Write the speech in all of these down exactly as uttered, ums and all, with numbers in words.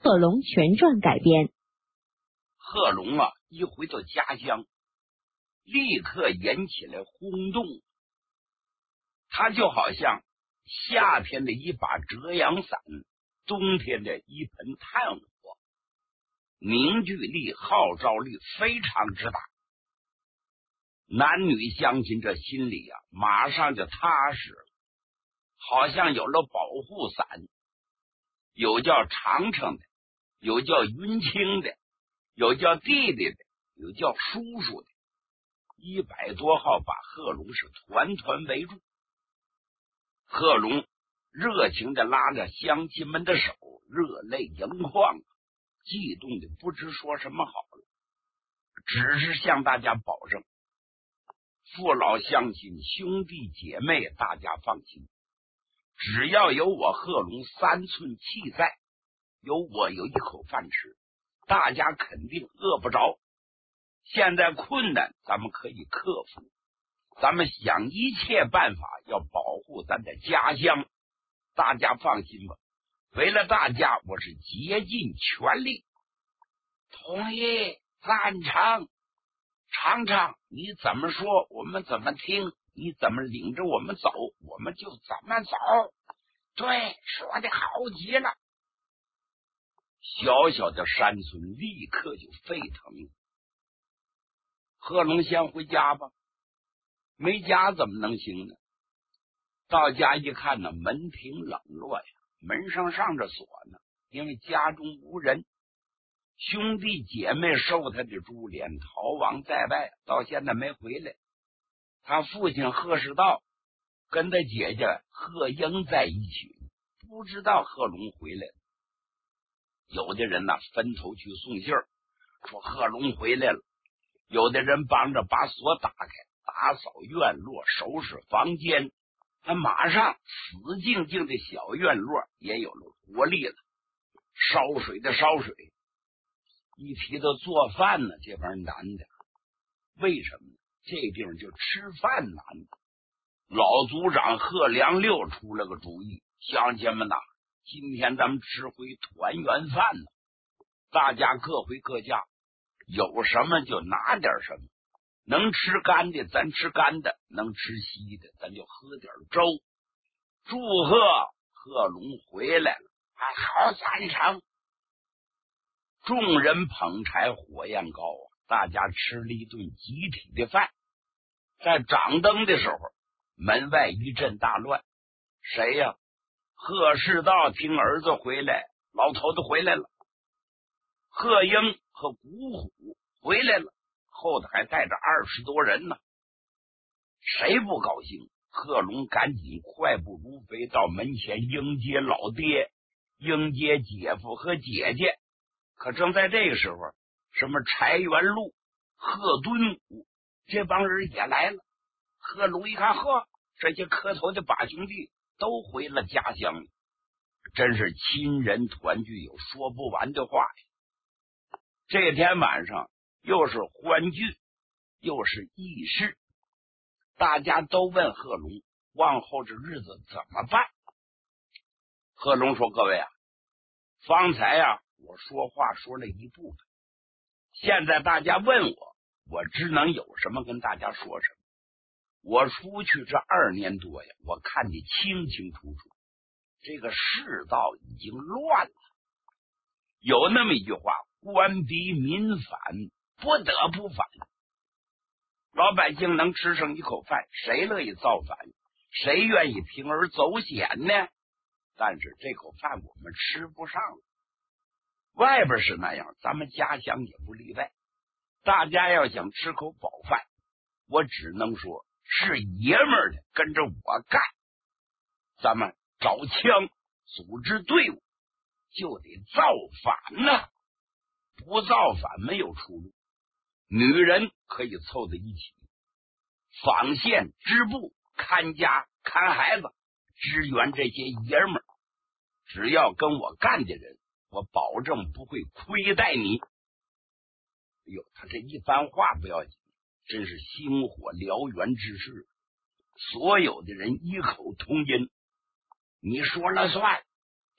贺龙全传改编。 贺龙啊，一回到家乡，立刻引起了轰动。他就好像夏天的一把遮阳伞，冬天的一盆炭火，凝聚力、号召力非常之大。男女乡亲这心里啊，马上就踏实了，好像有了保护伞。有叫长城的，有叫云清的，有叫弟弟的，有叫叔叔的，一百多号把贺龙是团团围住。贺龙热情的拉着乡亲们的手，热泪盈眶，激动的不知说什么好了，只是向大家保证，父老乡亲兄弟姐妹大家放心，只要有我贺龙三寸气在，有我有一口饭吃，大家肯定饿不着。现在困难咱们可以克服，咱们想一切办法要保护咱的家乡，大家放心吧，为了大家我是竭尽全力。同意，赞成。常常你怎么说我们怎么听，你怎么领着我们走我们就怎么走。对，说的好极了。小小的山村立刻就沸腾了。贺龙先回家吧，没家怎么能行呢？到家一看呢，门庭冷落呀，门上上着锁呢，因为家中无人。兄弟姐妹受他的株连，逃亡在外，到现在没回来。他父亲贺世道跟他姐姐贺英在一起，不知道贺龙回来了。有的人呢、啊、分头去送信儿，说贺龙回来了。有的人帮着把锁打开，打扫院落，收拾房间。他马上死静静的小院落也有了活力了。烧水的烧水，一提到做饭呢，这玩意难的。为什么呢？这地方就吃饭难。老族长贺良六出了个主意，乡亲们呐，今天咱们吃回团圆饭呢，大家各回各家，有什么就拿点什么，能吃干的咱吃干的，能吃稀的咱就喝点粥。祝贺贺龙回来了，还好赞成。众人捧柴火焰高啊，大家吃了一顿集体的饭。在掌灯的时候，门外一阵大乱。谁呀？贺世道听儿子回来，老头子回来了。贺英和古虎回来了，后头还带着二十多人呢。谁不高兴？贺龙赶紧快步如飞到门前迎接老爹，迎接姐夫和姐姐。可正在这个时候，什么柴元禄、贺敦武这帮人也来了。贺龙一看，呵，这些磕头的把兄弟都回了家乡了，真是亲人团聚，有说不完的话呀。这天晚上又是欢聚，又是议事，大家都问贺龙往后这日子怎么办。贺龙说：“各位啊，方才啊我说话说了一部分，现在大家问我，我只能有什么跟大家说什么。我出去这二年多呀，我看得清清楚楚，这个世道已经乱了。有那么一句话，官逼民反，不得不反。老百姓能吃上一口饭，谁乐意造反？谁愿意铤而走险呢？但是这口饭我们吃不上了。外边是那样，咱们家乡也不例外。大家要想吃口饱饭，我只能说是爷们儿的跟着我干。咱们找枪组织队伍，就得造反呐、啊！不造反没有出路。女人可以凑在一起，纺线织布，看家看孩子，支援这些爷们儿。只要跟我干的人，我保证不会亏待你。哎呦，他这一番话不要紧，真是星火燎原之势。所有的人异口同音，你说了算，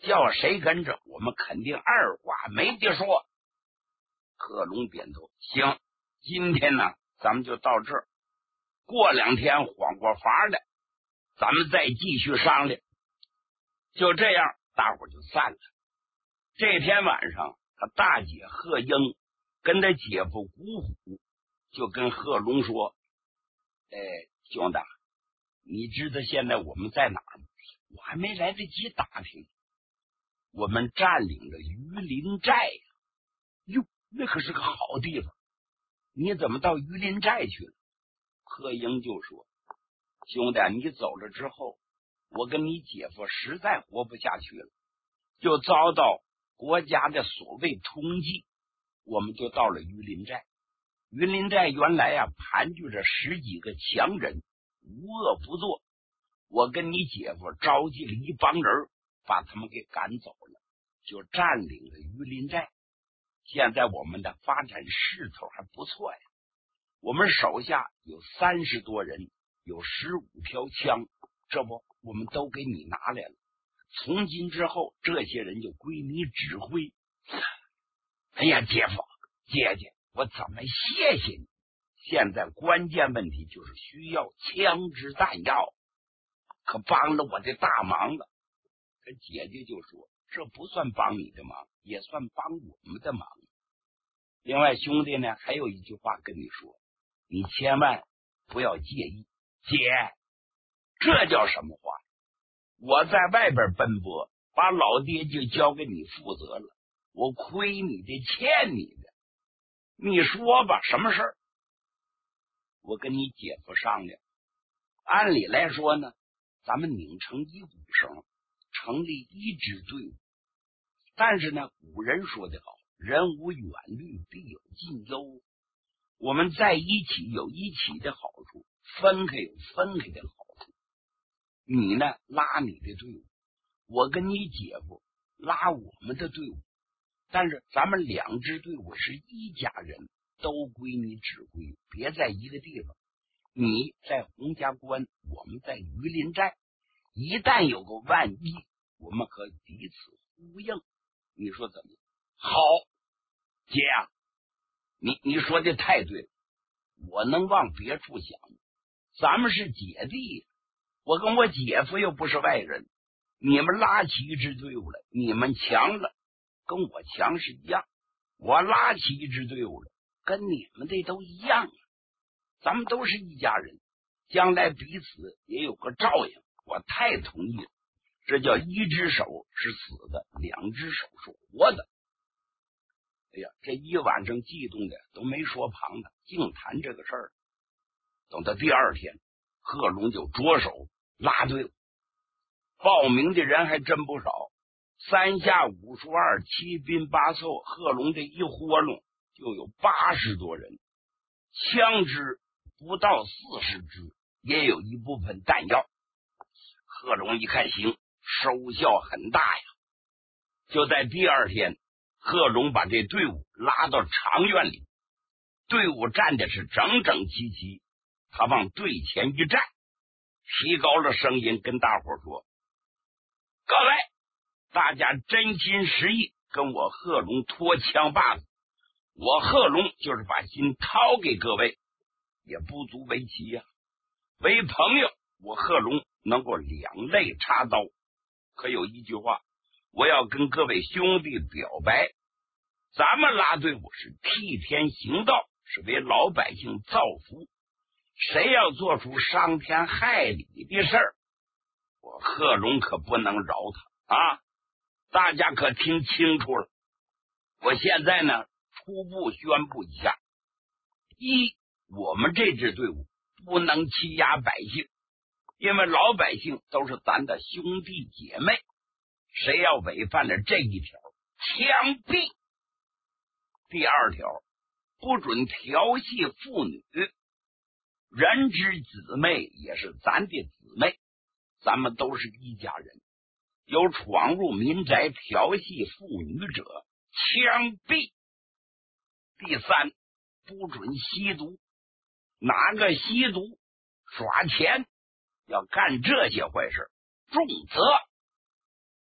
叫谁跟着，我们肯定二话没得说。贺龙点头，行，今天呢，咱们就到这儿。过两天缓过法来，咱们再继续商量。就这样，大伙就散了。这天晚上，他大姐贺英跟他姐夫古虎就跟贺龙说：“哎，兄弟，你知道现在我们在哪儿吗？我还没来得及打听，我们占领了榆林寨呀！哟，那可是个好地方，你怎么到榆林寨去了？”贺英就说：“兄弟，你走了之后，我跟你姐夫实在活不下去了，就遭到国家的所谓通缉，我们就到了榆林寨。榆林寨原来啊盘踞着十几个强人，无恶不作。我跟你姐夫召集了一帮人，把他们给赶走了，就占领了榆林寨。现在我们的发展势头还不错呀。我们手下有三十多人，有十五条枪，这不我们都给你拿来了。从今之后，这些人就归你指挥。”哎呀，姐夫姐姐，我怎么谢谢你？现在关键问题就是需要枪支弹药，可帮了我的大忙了。可姐姐就说：“这不算帮你的忙，也算帮我们的忙。另外，兄弟呢，还有一句话跟你说，你千万不要介意。”姐，这叫什么话？我在外边奔波，把老爹就交给你负责了，我亏你的，欠你的。你说吧，什么事儿？我跟你姐夫商量，按理来说呢，咱们拧成一股绳，成立一支队伍。但是呢，古人说得好，人无远虑，必有近忧。我们在一起有一起的好处，分开有分开的好处。你呢，拉你的队伍，我跟你姐夫拉我们的队伍。但是咱们两支队伍是一家人，都归你指挥，别在一个地方。你在洪家关，我们在榆林寨，一旦有个万一，我们可以彼此呼应。你说怎么样？好，姐啊，你你说的太对了，我能往别处想吗？咱们是姐弟，我跟我姐夫又不是外人，你们拉起一支队伍来，你们强了跟我强是一样，我拉起一支队伍了跟你们的都一样，咱们都是一家人，将来彼此也有个照应，我太同意了。这叫一只手是死的，两只手是活的。哎呀，这一晚上激动的都没说旁的，净谈这个事儿。等到第二天，贺龙就着手拉队伍，报名的人还真不少，三下五除二，七兵八凑，贺龙这一活动就有八十多人，枪支不到四十支，也有一部分弹药。贺龙一看行，收效很大呀。就在第二天，贺龙把这队伍拉到长院里，队伍站的是整整齐齐，他往队前一站，提高了声音跟大伙说：“各位，大家真心实意跟我贺龙脱枪把子，我贺龙就是把心掏给各位，也不足为奇呀、啊。为朋友，我贺龙能够两肋插刀。可有一句话，我要跟各位兄弟表白，咱们拉队伍是替天行道，是为老百姓造福。谁要做出伤天害理的事儿，我贺龙可不能饶他啊！大家可听清楚了。我现在呢，初步宣布一下：一，我们这支队伍不能欺压百姓，因为老百姓都是咱的兄弟姐妹，谁要违反了这一条，枪毙。第二条，不准调戏妇女，人之姊妹也是咱的姊妹，咱们都是一家人，有闯入民宅调戏妇女者，枪毙。第三，不准吸毒，哪个吸毒耍钱要干这些坏事，重责。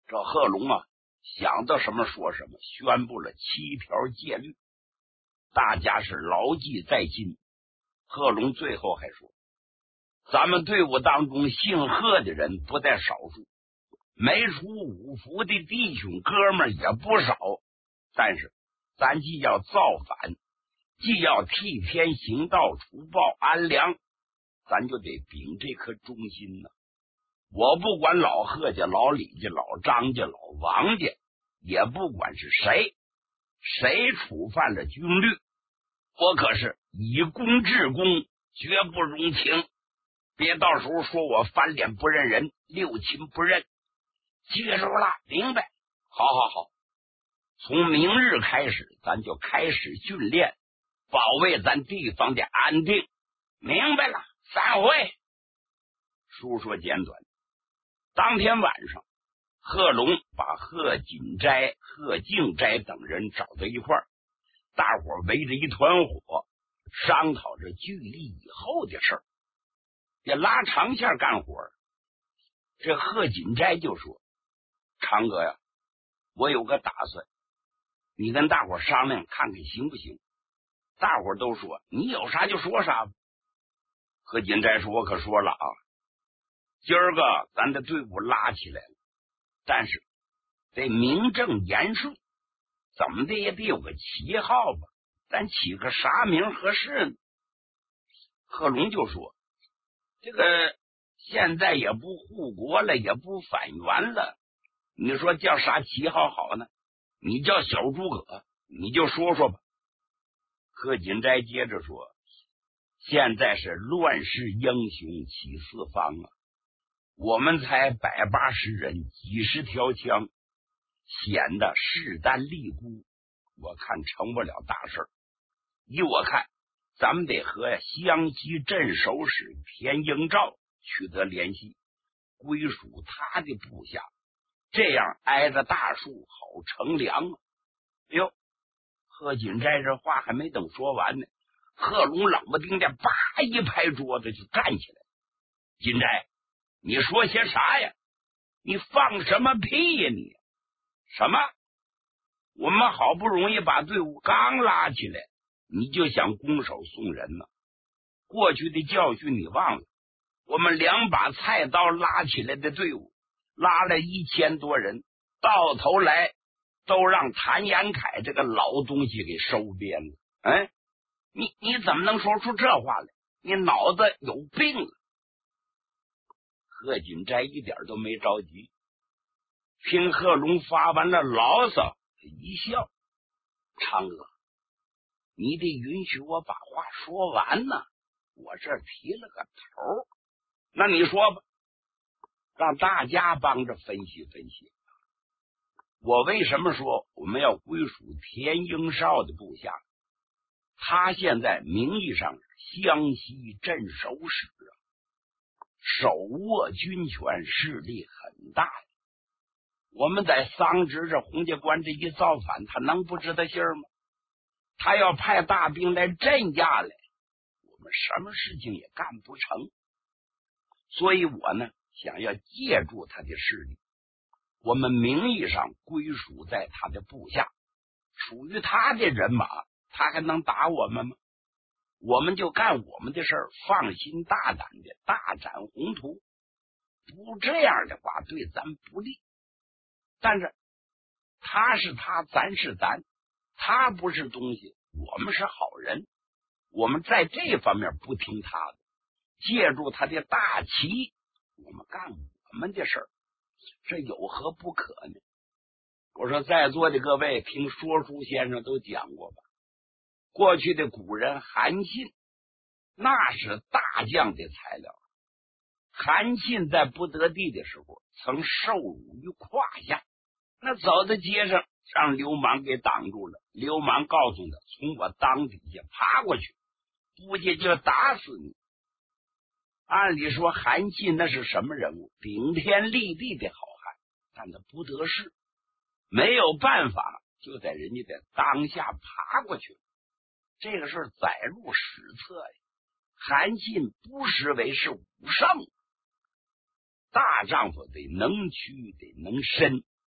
这贺龙啊，想到什么说什么，宣布了七条戒律，大家是牢记在心。贺龙最后还说，咱们队伍当中姓贺的人不在少数，没出五福的弟兄哥们也不少，但是咱既要造反，既要替天行道，除暴安良，咱就得秉这颗忠心呢。我不管老贺家、老李家、老张家、老王家，也不管是谁，谁触犯了军律，我可是以公治公，绝不容情。别到时候说我翻脸不认人，六亲不认。记住了，明白？好好好，从明日开始，咱就开始训练，保卫咱地方的安定。明白了，散会。书说简短。当天晚上，贺龙把贺锦斋、贺敬斋等人找到一块儿，大伙围着一团火，商讨着聚力以后的事儿。也拉长线干活。这贺锦斋就说：“长哥呀，我有个打算，你跟大伙商量看看行不行？”大伙都说：“你有啥就说啥吧。”贺锦斋说：“我可说了啊，今儿个咱的队伍拉起来了，但是得名正言顺，怎么的也得有个旗号吧，咱起个啥名合适呢？”贺龙就说：“这个现在也不护国了，也不反元了，你说叫啥旗号好呢？你叫小诸葛，你就说说吧。”贺锦斋接着说：“现在是乱世英雄起四方啊，我们才百八十人，几十条枪，显得势单力孤，我看成不了大事儿。依我看，咱们得和湘西镇守使田英照取得联系，归属他的部下，这样挨着大树好乘凉啊。”哟，贺锦斋这话还没等说完呢，贺龙冷不丁的叭一拍桌子就站起来：“锦斋，你说些啥呀？你放什么屁呀你？什么？我们好不容易把队伍刚拉起来，你就想拱手送人呢？过去的教训你忘了？我们两把菜刀拉起来的队伍，拉了一千多人，到头来都让谭延闿这个老东西给收编了。哎，你你怎么能说出这话来？你脑子有病了！”贺锦斋一点都没着急，听贺龙发完了牢骚，一笑：“长哥，你得允许我把话说完呢，我这提了个头，那你说吧，让大家帮着分析分析。我为什么说我们要归属田英少的部下？他现在名义上是湘西镇守使啊，手握军权，势力很大。我们在桑植这洪家关这一造反，他能不知道信儿吗？他要派大兵来镇压来，我们什么事情也干不成。所以我呢，想要借助他的势力，我们名义上归属在他的部下，属于他的人马，他还能打我们吗？我们就干我们的事儿，放心大胆的大展宏图。不这样的话，对咱不利。但是他是他，咱是咱，他不是东西，我们是好人，我们在这方面不听他的，借助他的大旗，我们干我们的事儿，这有何不可呢？我说在座的各位，听说书先生都讲过吧，过去的古人韩信那是大将的材料。韩信在不得地的时候曾受辱于胯下，那走在街上让流氓给挡住了，流氓告诉他从我裆底下爬过去，不介就打死你。按理说韩信那是什么人物？顶天立地的好汉，但他不得势，没有办法，就在人家的当下爬过去了。这个事儿载入史册呀，韩信不失为是武圣。大丈夫得能屈，得能伸，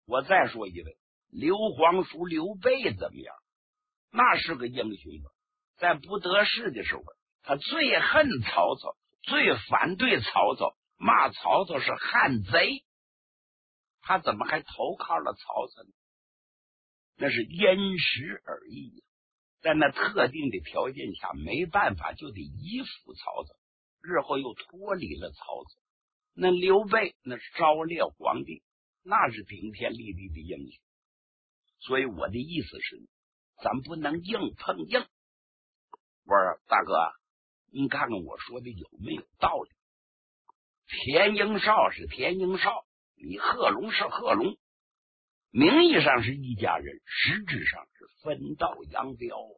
我再说一位，刘皇叔刘备怎么样？那是个英雄啊，在不得势的时候，他最恨曹操，最反对曹操，骂曹操是汉贼。他怎么还投靠了曹操呢？那是因时而异，在那特定的条件下，没办法就得依附曹操，日后又脱离了曹操。那刘备那是昭烈皇帝，那是顶天立地的英雄。所以我的意思是，咱不能硬碰硬。我说大哥，你看看我说的有没有道理？田英少是田英少，你贺龙是贺龙，名义上是一家人，实质上是分道扬镳啊！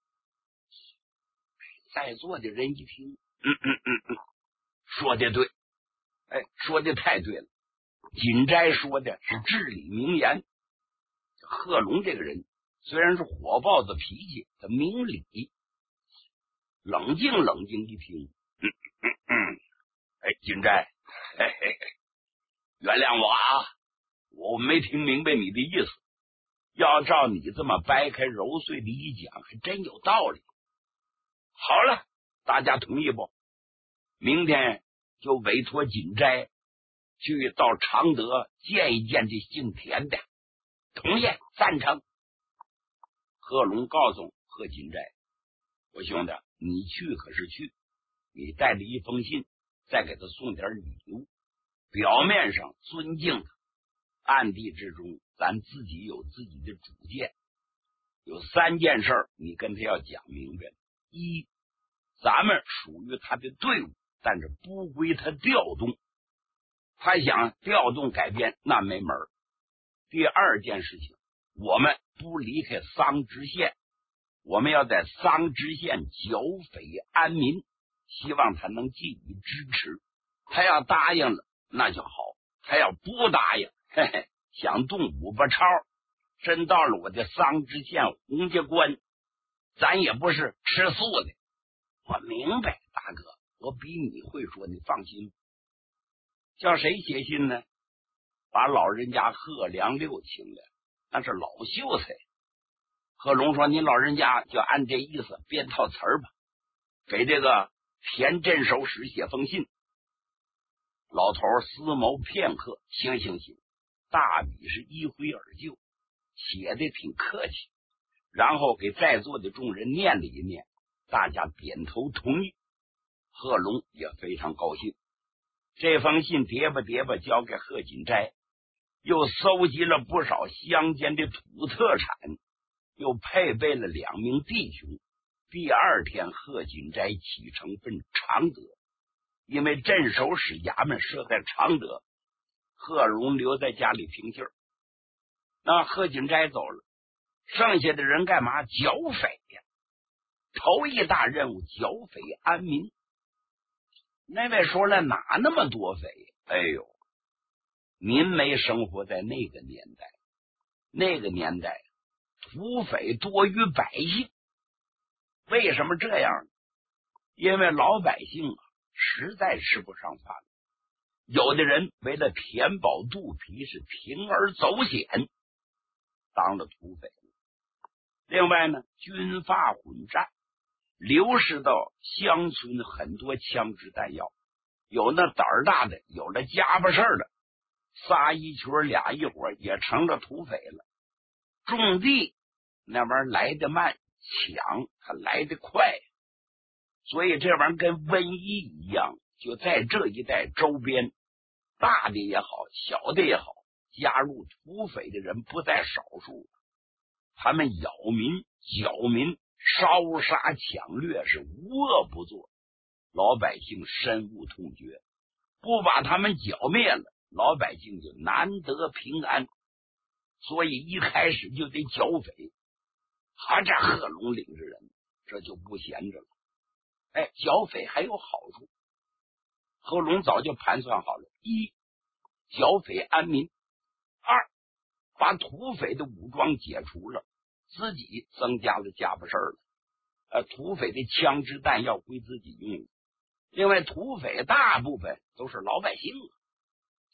在座的人一听，嗯嗯嗯嗯，说的对，哎，说的太对了。锦斋说的是至理名言。贺龙这个人虽然是火爆的脾气，他明理。冷静冷静一听，嗯嗯嗯，哎，锦斋，嘿嘿嘿，原谅我啊，我没听明白你的意思。要照你这么掰开揉碎的一讲，还真有道理。好了，大家同意不？明天就委托锦斋去到常德见一见这姓田的。同意，赞成。贺龙告诉贺锦斋，我兄弟，你去可是去，你带着一封信，再给他送点礼物，表面上尊敬他，暗地之中咱自己有自己的主见。有三件事你跟他要讲明白。一，咱们属于他的队伍，但是不归他调动，他想调动改编那没门。第二件事情，我们不离开桑植县，我们要在桑植县剿匪安民，希望他能给予支持。他要答应了那就好，他要不答应，嘿嘿，想动五八超，真到了我的桑植县洪家关，咱也不是吃素的。我明白，大哥，我比你会说，你放心。叫谁写信呢？把老人家贺良六请来，那是老秀才。贺龙说，你老人家就按这意思编套词儿吧，给这个田镇守使写封信。老头思谋片刻，行行行，大笔是一挥而就，写的挺客气，然后给在座的众人念了一念，大家点头同意。贺龙也非常高兴，这封信叠吧叠吧交给贺锦斋，又搜集了不少乡间的土特产，又配备了两名弟兄。第二天，贺锦斋启程奔常德，因为镇守使衙门设在常德，贺龙留在家里听信儿。那贺锦斋走了，剩下的人干嘛？剿匪呀！头一大任务，剿匪安民。那位说了，哪那么多匪？哎呦，您没生活在那个年代，那个年代土匪多于百姓。为什么这样呢？因为老百姓啊，实在吃不上饭，有的人为了填饱肚皮，是铤而走险，当了土匪。另外呢，军阀混战，流失到乡村很多枪支弹药，有那胆儿大的，有了家巴事儿的，仨一群俩一伙也成了土匪了。种地那玩意儿来得慢，抢它来得快，所以这玩意儿跟瘟疫一样，就在这一带周边，大的也好，小的也好，加入土匪的人不在少数。他们扰民、剿民、烧杀抢掠，是无恶不作，老百姓深恶痛绝。不把他们剿灭了，老百姓就难得平安。所以一开始就得剿匪。他这贺龙领着人，这就不闲着了。哎，剿匪还有好处，贺龙早就盘算好了：一，剿匪安民；二，把土匪的武装解除了，自己增加了家伙事儿了。呃，土匪的枪支弹药归自己用。另外，土匪大部分都是老百姓，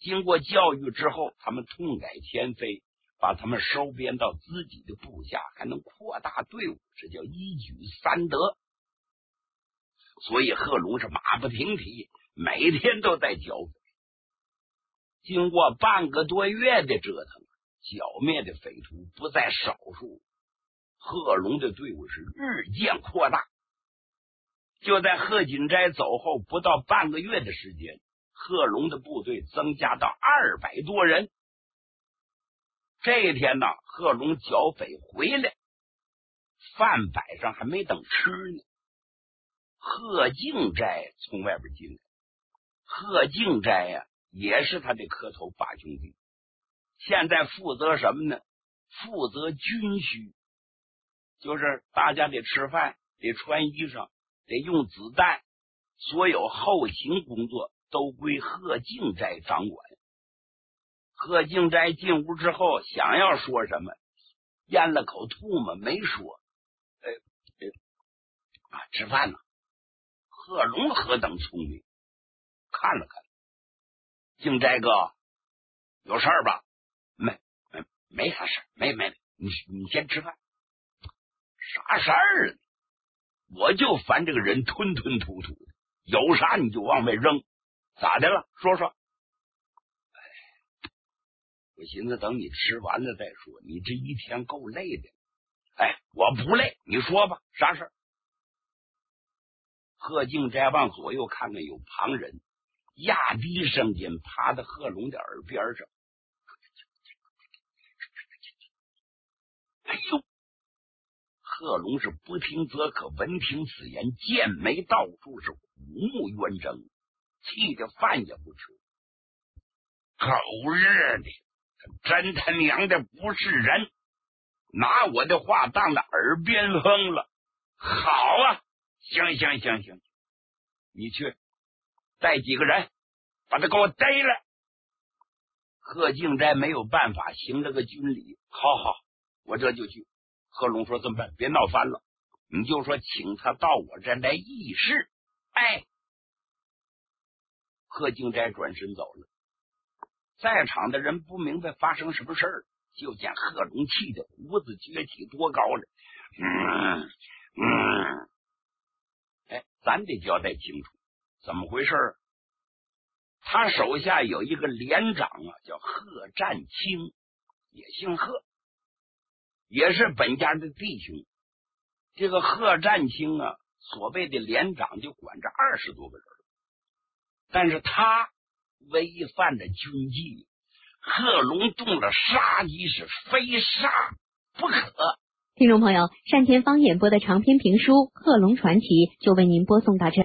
经过教育之后，他们痛改前非，把他们收编到自己的部下，还能扩大队伍，这叫一举三得。所以贺龙是马不停蹄，每天都在剿匪。经过半个多月的折腾，剿灭的匪徒不在少数，贺龙的队伍是日渐扩大。就在贺锦斋走后不到半个月的时间，贺龙的部队增加到二百多人。这一天呢，贺龙剿匪回来，饭摆上还没等吃呢，贺敬斋从外边进来。贺敬斋呀、啊，也是他的磕头八兄弟，现在负责什么呢？负责军需，就是大家得吃饭，得穿衣裳，得用子弹，所有后勤工作都归贺敬斋掌管。贺敬斋进屋之后，想要说什么，咽了口唾沫没说。哎哎啊，吃饭呢。贺龙何等聪明，看了看，敬斋哥，有事儿吧？没没没啥事儿，没没，你你先吃饭。啥事儿？我就烦这个人吞吞吐吐的，有啥你就往外扔，咋的了？说说。我寻思等你吃完了再说，你这一天够累的。哎，我不累，你说吧，啥事儿？贺敬斋往左右看看，有旁人，压低声音爬到贺龙的耳边上。哎呦！贺龙是不听则可，闻听此言，剑眉倒竖，是虎目圆睁，气得饭也不吃。狗日的！真他娘的不是人，拿我的话当了耳边风了。好啊，行行行行，你去带几个人把他给我逮来。贺敬斋没有办法，行了个军礼。好好，我这就去。贺龙说这么办，别闹翻了，你就说请他到我这来议事。哎，贺敬斋转身走了。在场的人不明白发生什么事儿，就见贺龙气的胡子撅起多高了。嗯嗯，哎，咱得交代清楚怎么回事。他手下有一个连长啊，叫贺占清，也姓贺，也是本家的弟兄。这个贺占清啊，所谓的连长就管着二十多个人，但是他违反了军纪，贺龙动了杀机，是非杀不可。 听众朋友，单田芳演播的长篇评书《贺龙传奇》就为您播送到这。